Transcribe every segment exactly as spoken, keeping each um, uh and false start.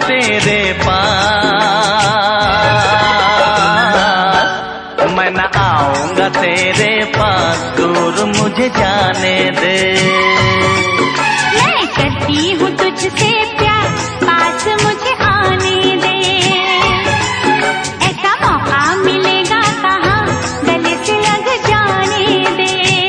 तेरे पास, मैं न आऊंगा तेरे पास, दूर मुझे जाने दे। मैं करती हूँ तुझसे प्यार, पास मुझे आने दे। ऐसा मौका मिलेगा कहाँ, गले से लग जाने दे।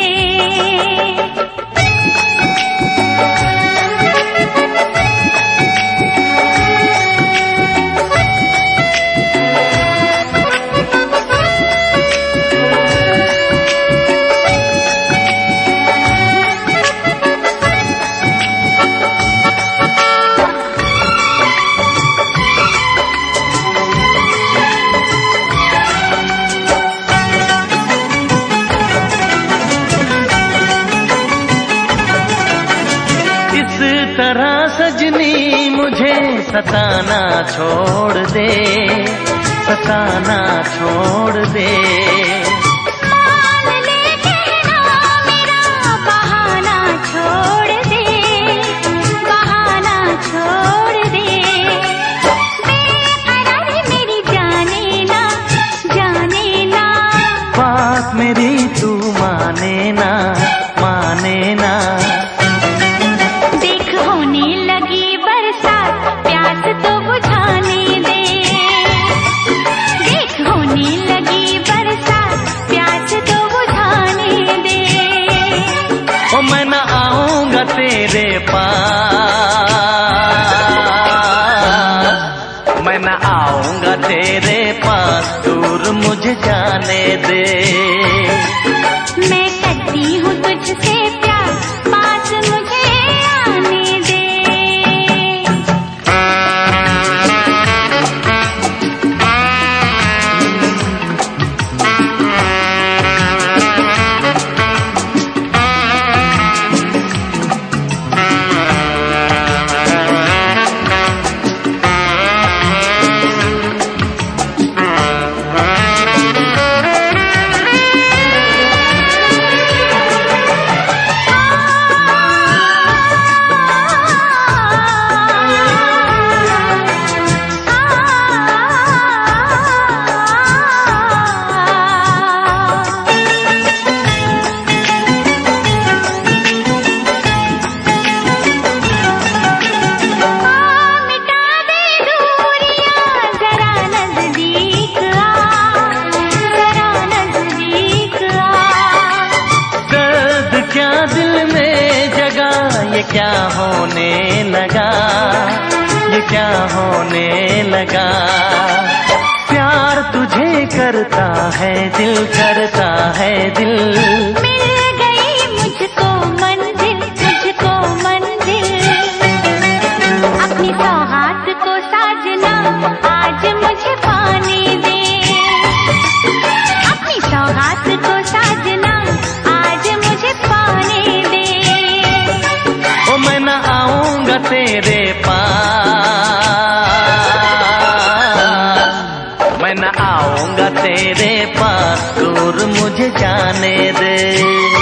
तरह सजनी मुझे सताना छोड़ दे, सताना छोड़ दे। मान ले कहना मेरा बहाना छोड़ दे, बहाना छोड़ दे। बेकरार मेरी जाने ना, जाने ना। बात मेरी तू माने ना, माने ना। तो बुझाने दे, देख होने लगी बरसात, प्यास तो बुझाने दे। ओ मैं न आऊंगा तेरे पास, मैं न आऊंगा तेरे पास, दूर मुझे जाने दे। मैं करती हूँ तुझसे प्यार, पास मुझे आने दे। ये क्या होने लगा, ये क्या होने लगा। प्यार तुझे करता है दिल, करता है दिल। मिल गई मुझको मंजिल, मुझको मंजिल। अपनी सौगात को साजना आज मुझे पाने दे, अपनी सौगात को साजना आज मुझे पाने दे। मैं न आऊंगा तेरे पास, मैं न आऊंगा तेरे पास, दूर मुझे जाने दे।